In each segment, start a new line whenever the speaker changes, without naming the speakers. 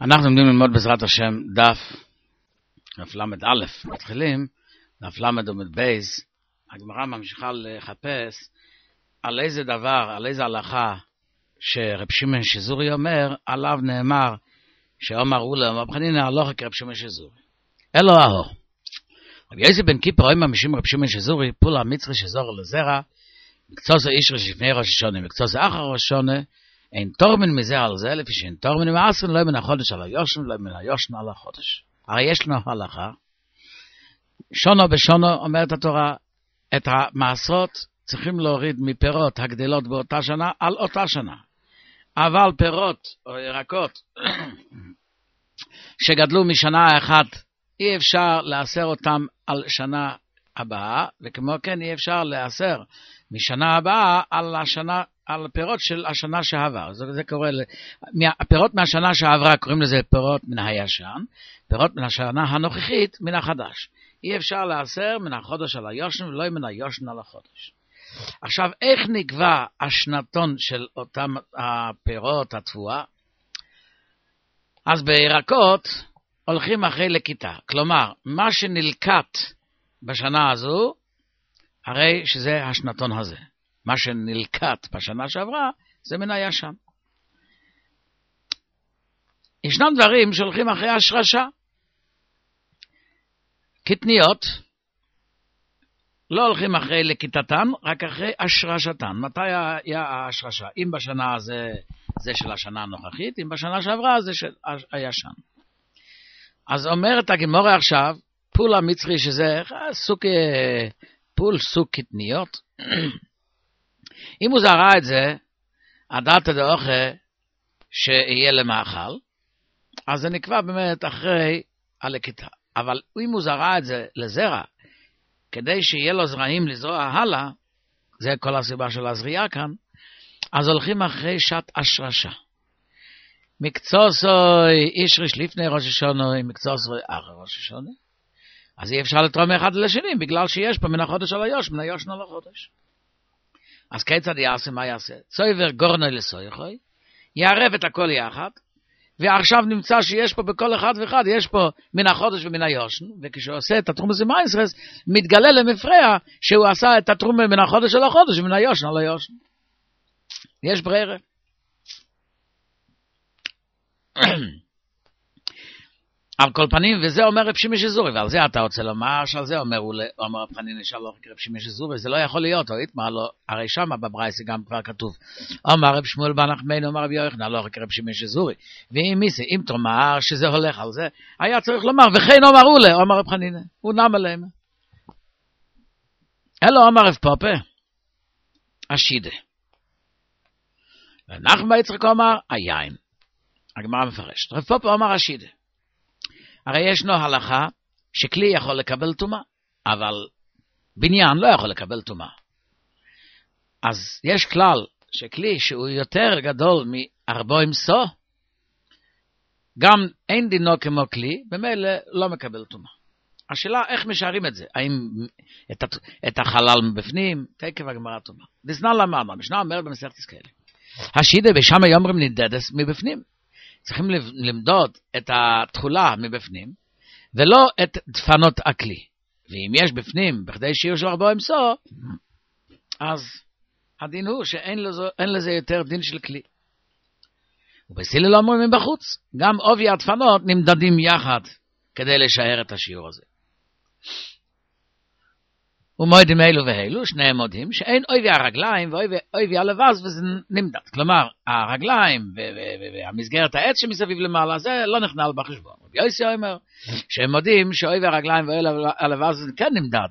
אנחנו עומדים ללמוד בעזרת השם דף למד א', מתחילים דף למד עמוד בייס. הגמרא ממשיכה לחפש על איזה דבר, על איזה הלכה שרב שמעון שזורי אומר, עליו נאמר שאומר אולה מבחנינא הלכה כרב שמעון שזורי. אלו אהו. רבי יוסי בן קיפר אומר משום רב שמעון שזורי, פולה מצרי שזור לזרע, מקצוץ איש לפני ראש השונה, מקצוץ אחר ראש השונה, אין תורמן מזה על זה, לפי שאין תורמן מעשרין, לא מן החודש על היושן, לא מן היושן על החודש. הרי יש לנו הלכה, שונו בשונו אומרת התורה, את המעשרות צריכים להוריד מפירות הגדלות באותה שנה על אותה שנה. אבל פירות או ירקות שגדלו משנה אחת, אי אפשר לאסר אותם על שנה הבאה, וכמו כן אי אפשר לאסר משנה הבאה על פירות של השנה שעבר. זה קורה, הפירות מהשנה שעברה קוראים לזה פירות מן הישן, פירות מן השנה הנוכחית מן החדש. אי אפשר לאסר מן החודש על היושן ולא מן היושן על החודש. עכשיו, איך נקבע השנתון של אותם הפירות התבואה? אז בירקות הולכים אחרי לכיתה. כלומר, מה שנלקט בשנה הזו, הרי שזה השנתון הזה. מה שנלקט בשנה שעברה, זה מן הישן. ישנם דברים שהולכים אחרי השרשה. קטניות, לא הולכים אחרי לכיתתן, רק אחרי השרשתן. מתי היה השרשה? אם בשנה זה של השנה הנוכחית, אם בשנה שעברה זה של הישן. אז אומרת הגמרא עכשיו, פול המצרי שזה סוג קטניות, אם הוא זרע את זה, הדעת הדאוכה שיהיה למאכל, אז זה נקבע באמת אחרי הלקיטה. אבל אם הוא זרע את זה לזרע, כדי שיהיה לו זרעים לזרוע הלאה, זה כל הסיבה של הזריעה כאן, אז הולכים אחרי שעת השרשה. מקצוסוי אישריש לפני ראש השונה, מקצוסוי אחרי ראש השונה. אז אי אפשר לתרום אחד לשני, בגלל שיש פה מן החודש על היוש, מן היושן על החודש. אז כיצד יעשה, מה יעשה? צויבר גורנוי לסויכוי, יערב את הכל יחד, ועכשיו נמצא שיש פה בכל אחד ואחד, יש פה מן החודש ומן היושן, וכשהוא עושה את התרומה זה מייסרס, מתגלה למפרע שהוא עשה את התרומה מן החודש על החודש ומן היושן על היושן. יש ברירה. על כל פנים, וזה אומר רב שמעון שזורי, ועל זה אתה רוצה לומר, שעל זה אומר רב חנינא שלום רב שמעון שזורי, זה לא יכול להיות, או יתמר לו, הרי שמה בברייתא גם כבר כתוב, אומר רב שמואל בן נחמני, אומר רב יוחנן, לא רק רב שמעון שזורי, ואם מיסי, אם תאמר שזה הולך על זה, היה צריך לומר, וכן אמרו לה, אומר רב חנינא, הוא נם עליהם. אלו אומר רב פופה, השידה. ונחמן יצחק אומר, היין. הגמרא מפרשת. רב פופה אומר השידה. הרי ישנו הלכה שכלי יכול לקבל טומאה, אבל בניין לא יכול לקבל טומאה. אז יש כלל שכלי שהוא יותר גדול מ-40 סו, גם אין דינו כמו כלי, במילא לא מקבל טומאה. השאלה איך משארים את זה? האם את החלל מבפנים? תקף הגמרא טומאה. דסנן למאמר, משנה אומרת במסכת ישקל. השידה בשמה יאמרים נדדס מבפנים. צריכים למדוד את התחולה מבפנים, ולא את דפנות הכלי. ואם יש בפנים, בכדי שיהיו של 40 סו, אז הדין הוא שאין לזה יותר דין של כלי. ובסילי לא אומרים מבחוץ, גם עובי הדפנות נמדדים יחד, כדי לשער את השיעור הזה. ומועדים אלו והלו, שניהם מודים, שאין אויבי הרגליים ואויבי הלבז, וזה נמדד. כלומר, הרגליים והמסגרת העץ שמסביב למעלה, זה לא נכנל בחשבון. רבי יוסי אומר, שהם מודים שאויבי הרגליים ואויבי הלבז זה כן נמדד.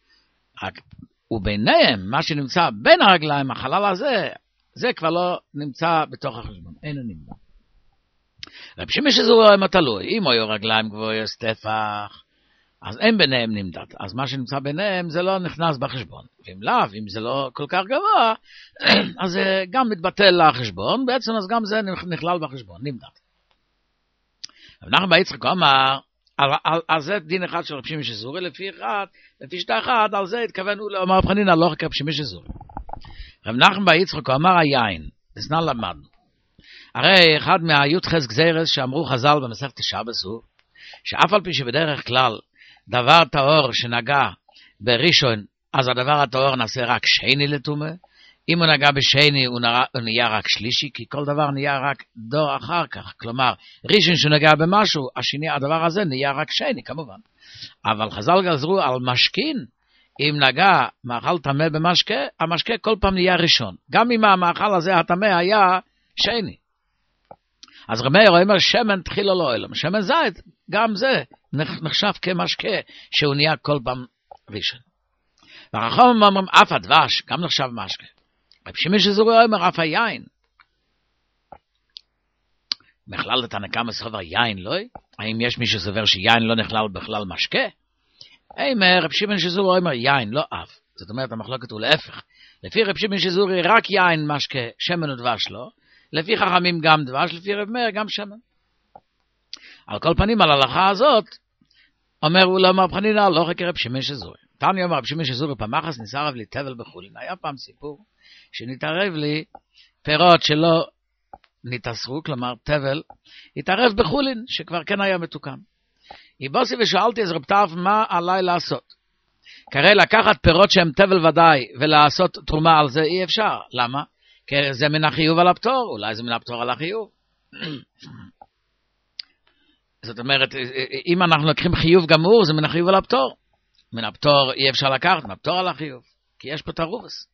וביניהם, מה שנמצא בין הרגליים, החלל הזה, זה כבר לא נמצא בתוך החשבון. אין נמדד. רבי שמעון שזורי אומר תלוי, אם היו רגליים גבוהי סטפח, אז אין ביניהם נמדד. אז מה שנמצא ביניהם זה לא נכנס בחשבון. ואם לאו, אם זה לא כל כך גבוה, אז זה גם מתבטל לחשבון, בעצם אז גם זה נכלל בחשבון, נמדד. אנחנו ביצחק אומר, על זה דין אחד של רב שמעון שזורי, לפי שתה אחת, על זה התכוונו לאמר רב חנינא לא רק רב שמעון שזורי. רב נחמן ביצחק אומר היין, דסנן למדנו. הרי אחד מהי"ח גזירס שאמרו חז"ל במסכת שבס הוא, שאף על פי שבדרך כלל דבר טהור שנגע בראשון, אז הדבר הטהור נעשה רק שני לטומאה, אם הוא נגע בשני הוא נהיה רק שלישי, כי כל דבר נהיה רק דור אחר כך, כלומר ראשון שנגע במשהו, השני הדבר הזה נהיה רק שני כמובן. אבל חז"ל גזרו על משכין, אם נגע מאכל טמא במשקה, המשקה כל פעם נהיה ראשון, גם אם המאכל הזה הטמא היה שני. אז רבי מאיר אומר שמן תחילה לא אלם, שמן זית גם זה נחשב כמשקה שהוא נהיה כל פעם ראשון. והחכמים אומרים אף הדבש גם נחשב משקה. רבי שמעון שזורי אומר אף היין. בכלל לתנא קמא סובר יין לא? האם יש מי שסובר שיין לא נכלל בכלל משקה? רבי שמעון שזורי אומר יין לא אף. זאת אומרת המחלוקת הוא להפך. לפי רבי שמעון שזורי רק יין משקה, שמן ודבש לא. לפי חכמים גם דבש, לפי רבי מאיר גם שמן. על כל פנים על ההלכה הזאת אומר אולם רב חנינא לא כרבי שמעון שזורי. תניא אומר רבי שמעון שזורי פעמחס נשרף לי תבל בחולין. היה פעם סיפור שנתערב לי פירות שלא נתאסרו, כלומר תבל, התערב בחולין שכבר כן היה מתוקן. איבוסי ושאלתי אז רב טרף מה עליי לעשות. כרי לקחת פירות שהם תבל ודאי ולעשות תרומה על זה אי אפשר. למה? כי זה מן החיוב על הפטור, אולי זה מן הפטור על החיוב. זאת אומרת, אם אנחנו לוקחים חיוב גמור, זה מן החיוב על הפטור. מן הפטור אי אפשר לקחת, מן הפטור על החיוב, כי יש פה תרובס.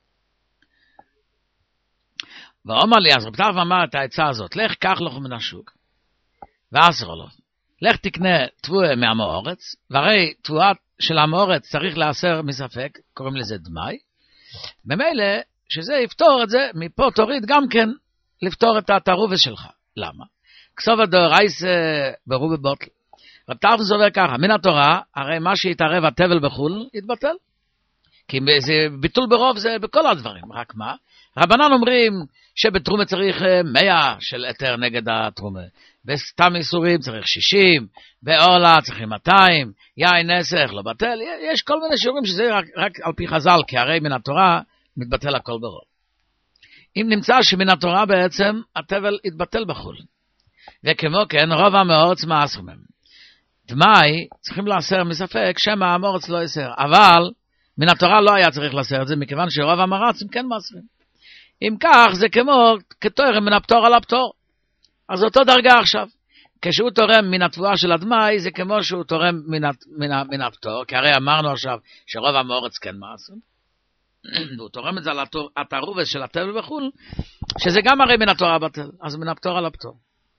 ואומר לי, אז רב טרף אמר את העצה הזאת, לך קח לך מן השוק, ואסר לו. לך תקנה תבואה מהמאורץ, והרי תבואה של המאורץ צריך לאסר מספק, קוראים לזה דמאי, במילא שזה יפתור את זה, מפה תוריד גם כן לפתור את התרובס שלך. למה? כסובה דאורייסה ברובה בוטל. רב טרף סובר ככה, מן התורה, הרי מה שיתערב התבל בחול, יתבטל. כי זה ביטול ברוב זה בכל הדברים, רק מה? רבנן אומרים שבתרומה צריך 100 של היתר נגד התרומה, בסתם איסורים צריך 60, בעולה צריך 200, יין נסך לא בטל, יש כל מיני שיעורים שזה רק על פי חז"ל, כי הרי מן התורה מתבטל הכל ברוב. אם נמצא שמן התורה בעצם התבל יתבטל בחול, וכמו כן רוב המאורץ מאסר מהם. דמאי צריכים לאסר מספק שמא המאורץ לא יסר, אבל מן התורה לא היה צריך לאסר את זה, מכיוון שרוב המאורץ הם כן מאסרים. אם כך זה כמו כתורם מן הפטור על הפטור. אז אותו דרגה עכשיו. כשהוא תורם מן התבואה של הדמאי, זה כמו שהוא תורם מן הפטור, כי הרי אמרנו עכשיו שרוב המאורץ כן מאסרים. והוא תורם את זה על התרובס של התבל בחול, שזה גם הרי מן התורה בטל, אז מן הפטור על הפטור.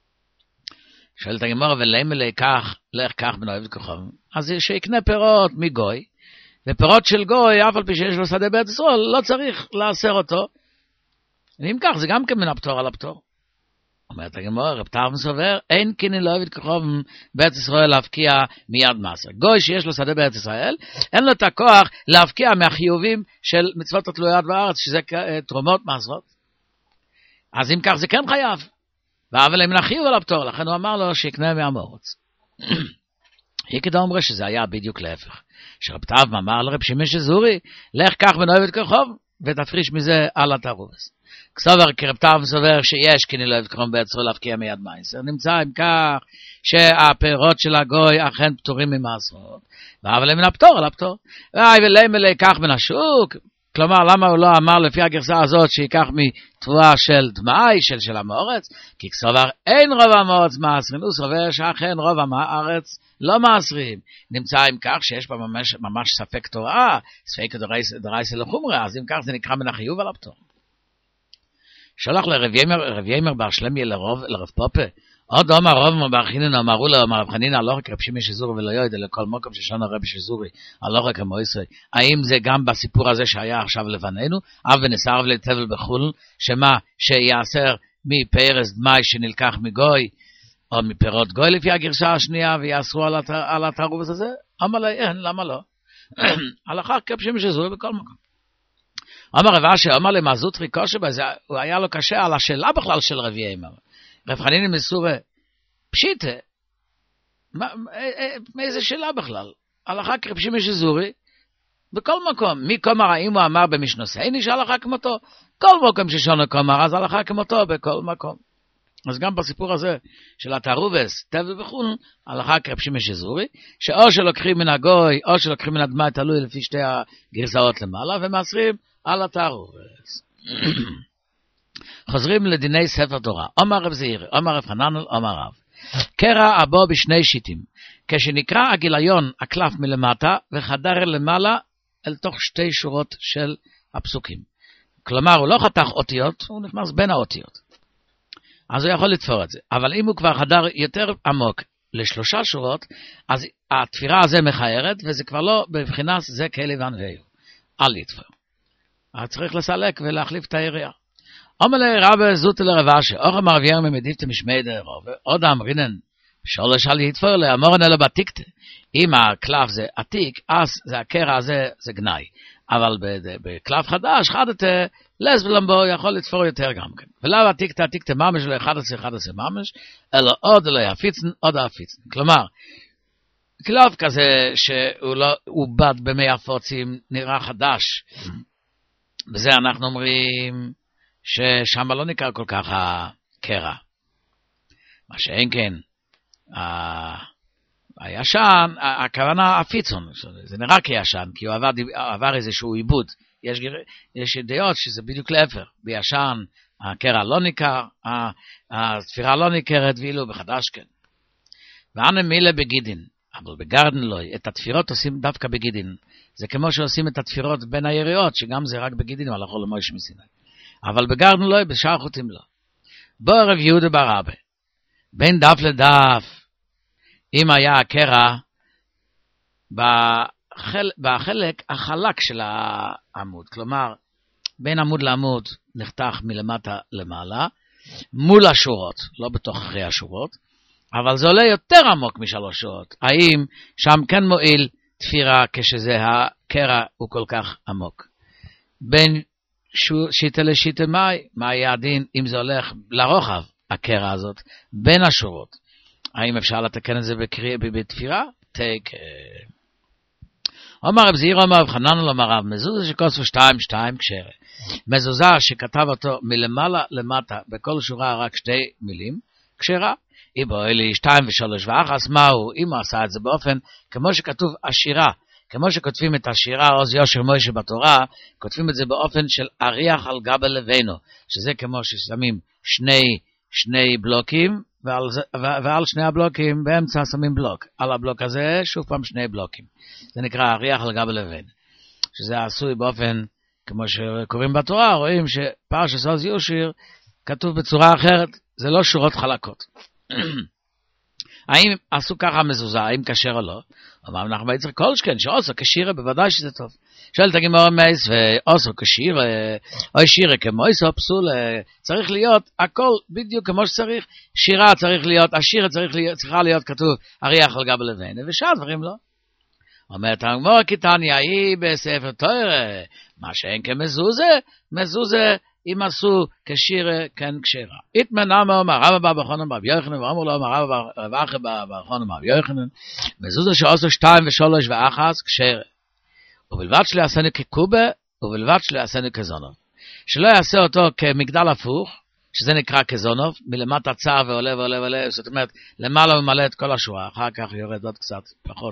שואלת הגמרא, ולמה לך כך בן אוהב כוכב? אז שיקנה פירות מגוי, ופירות של גוי, אף על פי שיש לו שדה בארץ ישראל, לא צריך לאסר אותו, ואם כך זה גם כן מן הפטור על הפטור. אומרת הגמרא, רב טרף סובר, אין כנין לא אוהב כוכב בארץ ישראל להפקיע מיד מעשר. גוי שיש לו שדה בארץ ישראל, אין לו את הכוח להפקיע מהחיובים של מצוות התלויות בארץ, שזה תרומות מעשרות. אז אם כך זה כן חייב. אבל הם נחיו על הפטור, לכן הוא אמר לו שיקנה מהמאורץ. יקדא אומר שזה היה בדיוק להפך. שרב טרף אמר לרב שמעון שזורי, לך קח בן אוהב כוכב, ותפריש מזה על התרובס. כסובר כרב טרף סובר שיש כנין לא אוהב כוכב בארץ ישראל להפקיע מיד מעשר. נמצא עם כך שהפירות של הגוי אכן פטורים ממעשרות, אבל הם מן הפטור על הפטור. ולמה לקח מן השוק? כלומר, למה הוא לא אמר לפי הגרסה הזאת שיקח מתבואה של דמאי, של המאורץ? כי כסובר אין רוב המאורץ מעשרים, הוא סובר שאכן רוב המארץ לא מעשרים. נמצא עם כך שיש פה ממש ספק תורה, ספק דרייסה לחומרה, אז עם כך זה נקרא מן החיוב על הפטור. שולח לרב ימר בר שלמיה לרב פופה, עוד אומר רוב בר חנינא אמרו לו, אמר רב חנינא לא רק רב שמעון שזורי ולא ידע לכל מקום ששון הרב שזורי, לא רק כמו ישראל. האם זה גם בסיפור הזה שהיה עכשיו לבנינו, אב ונסרב לתבל בחול, שמה שיעשר מפרס דמאי שנלקח מגוי, או מפירות גוי לפי הגרשה השנייה, ויעשרו על התרובס הזה? אמר לי, אין, למה לא? הלכה רב שמעון שזורי בכל מקום. אמר רב אשי, אמר לי, מה זוטרי קושי בזה, הוא היה לו קשה על השאלה בכלל של רב ימר. רב חנינא מסורי, פשיטה, מאיזה שאלה בכלל? הלכה רב שמעון שזורי, בכל מקום, מי כומר, האם הוא אמר במשנוסייני שהלכה כמותו? כל מקום ששונו כומר, אז הלכה כמותו בכל מקום. אז גם בסיפור הזה של התערובס, טבל וכו', הלכה כרב שמעון שזורי, שאו שלוקחים מן הגוי, או שלוקחים מן הדמאי, תלוי לפי שתי הגרסאות למעלה, ומאסרים על התערובס. חוזרים לדיני ספר תורה. אומר רב זעירא, אומר רב חננאל, אומר רב. קרע הבו בשני שיטים. כשנקרא הגיליון הקלף מלמטה, וחדר למעלה אל תוך שתי שורות של הפסוקים. כלומר, הוא לא חתך אותיות, הוא נכנס בין האותיות. אז הוא יכול לתפור את זה. אבל אם הוא כבר חדר יותר עמוק לשלושה שורות, אז התפירה הזה מחיירת, וזה כבר לא בבחינת זה כלבן ואיו. אל יתפור. אז צריך לסלק ולהחליף את היריעה. אומר לרב זוטה לרבה שאוכם ערבייר ממדיפת משמי דרוב, עוד אמרינן, שולש על יתפור לאמורן אלו בתיקת. אם הקלף זה עתיק, אז זה הקרע הזה, זה גנאי. אבל בקלף חדש, חדת לס ולמבו יכול לתפור יותר גם כן. ולאו עתיקת ממש לא 11 ממש, אלא עוד לא יפיצן, עוד הפיצן. כלומר, קלף כזה שהוא לא עובד במי הפוצים נראה חדש. בזה אנחנו אומרים ששם לא ניכר כל כך הקרע. מה שאין כן, הישן, הכוונה הפיצון, זה נראה כישן, כי הוא עבר איזשהו עיבוד. יש ידיעות שזה בדיוק להפך. בישן הקרע לא ניכר, התפירה לא ניכרת, ואילו בחדש כן. ואנה מילה בגידין, אבל בגרדן לא, את התפירות עושים דווקא בגידין. זה כמו שעושים את התפירות בין היריעות, שגם זה רק בגידין, אבל יכול למויש מסיני. אבל בגרדן לא, בשאר חוטים לא. בוא רב יהודה ברבה, בין דף לדף, אם היה הקרע בחלק החלק של העמוד, כלומר, בין עמוד לעמוד נחתך מלמטה למעלה, מול השורות, לא בתוך אחרי השורות, אבל זה עולה יותר עמוק משלוש שורות. האם שם כן מועיל תפירה כשזה הקרע הוא כל כך עמוק? בין שיטה לשיטה מה יהיה הדין אם זה הולך לרוחב, הקרע הזאת, בין השורות? האם אפשר לתקן את זה בתפירה? אומר רב זעירא, אומר רב חננאל, אומר רב מזוזה שכוסו 2 כשרה. מזוזה שכתב אותו מלמעלה למטה, בכל שורה רק 2 מילים, כשרה. איבו אלי 2 ו3 ואחס, מהו? אם הוא עשה את זה באופן, כמו שכתוב השירה, כמו שכותבים את השירה עוז יושר מוישה בתורה, כותבים את זה באופן של אריח על גבי לבינו, שזה כמו ששמים שני בלוקים, ועל שני הבלוקים באמצע שמים בלוק. על הבלוק הזה שוב פעם 2 בלוקים. זה נקרא אריח על גבי לבין. שזה עשוי באופן, כמו שקוראים בתורה, רואים שפרשת עוז יושר כתוב בצורה אחרת, זה לא שורות חלקות. האם עשו ככה מזוזה, האם כשר או לא? אמרנו אנחנו ביצר כל שכן, שעושו כשירה, בוודאי שזה טוב. שואלת הגמרא מייס, ועושו כשירה, או שירה כמו איסו פסול, צריך להיות הכל בדיוק כמו שצריך. שירה צריך להיות, השירה צריכה להיות כתוב, אריח על גבי לבין, ושאר דברים לא. אומרת הגמרא קיטניה, היא בספר תורה, מה שאין כמזוזה, מזוזה, אם עשו כשירה, כן כשרה. איתמנה מאמר, רבא בר בחונן בר יוחנן, ואמרו לו, רב אחי בר בחונן בר יוחנן, מזוזה שעשו 2 ו3 ואחס, כשרה. ובלבד שלא יעשנו כקובה, ובלבד שלא יעשנו כזונוב. שלא יעשה אותו כמגדל הפוך, שזה נקרא כזונוב, מלמטה צר ועולה ועולה ועולה, זאת אומרת, למעלה הוא ממלא את כל השורה, אחר כך יורד עוד קצת,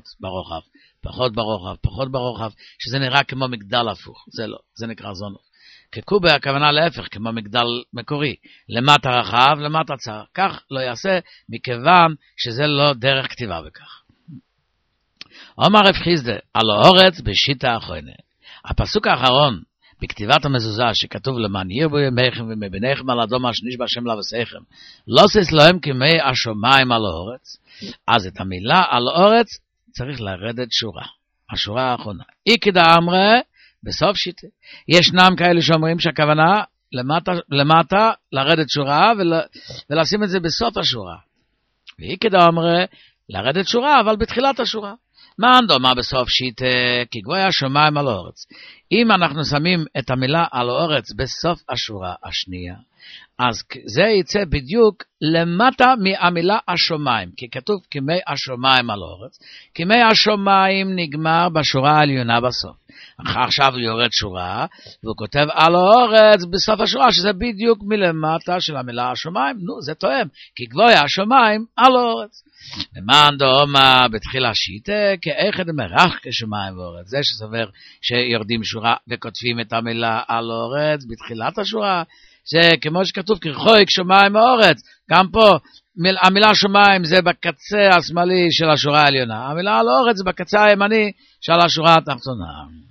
פחות ברוחב, שזה נראה כמו מגדל הפוך, זה לא, זה נקרא זונוב. כקובה הכוונה להפך, כמו מגדל מקורי, למטה רחב, למטה צר, כך לא יעשה, מכיוון שזה לא דרך כתיבה בכך. אומר רב חיסדא, על האורץ בשיטה האחרונה. הפסוק האחרון בכתיבת המזוזה שכתוב למען ירבו ימיכם ומבניכם על אדום אשר נשבע השם לבשיכם, לא עשה להם כמי השמיים על האורץ. אז את המילה על האורץ צריך לרדת שורה, השורה האחרונה. איקדא אמרי בסוף שיטה. ישנם כאלה שאומרים שהכוונה למטה לרדת שורה ולשים את זה בסוף השורה. ואיקדא אמרי לרדת שורה אבל בתחילת השורה. מה דומה בסוף שיטה? כי גבוה השמיים על הארץ. אם אנחנו שמים את המילה על האורץ בסוף השורה השנייה, אז זה יצא בדיוק למטה מהמילה השומיים, כי כתוב כמי השומיים על האורץ. כמי השומיים נגמר בשורה העליונה בסוף. עכשיו הוא יורד שורה, והוא כותב על האורץ בסוף השורה, שזה בדיוק מלמטה של המילה השומיים. נו, זה תואם, כי גבוה השומיים על האורץ. למען דאמר בתחילה שיטה, כאחד מרח כשמיים ואורץ. זה שסובר שיורדים שורה וכותבים את המילה על האורץ בתחילת השורה, זה כמו שכתוב כרחוק שמיים ואורץ. גם פה המילה שמיים זה בקצה השמאלי של השורה העליונה, המילה על האורץ זה בקצה הימני של השורה התחתונה.